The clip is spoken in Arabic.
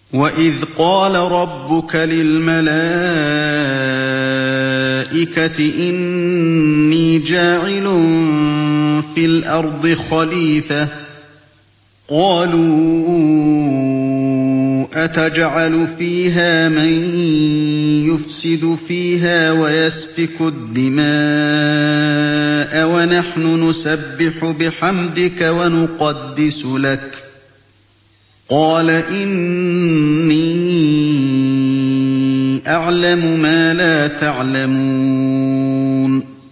وَإِذْ قَالَ رَبُّكَ لِلْمَلَائِكَةِ إِنِّي جَاعِلٌ فِي الْأَرْضِ خَلِيفَةً ۖ قَالُوا أَتَجْعَلُ فِيهَا مَن يُفْسِدُ فِيهَا وَيَسْفِكُ الدِّمَاءَ وَنَحْنُ نُسَبِّحُ بِحَمْدِكَ وَنُقَدِّسُ لَكَ ۖ قَالَ إِنِّي أَعْلَمُ مَا لَا تَعْلَمُونَ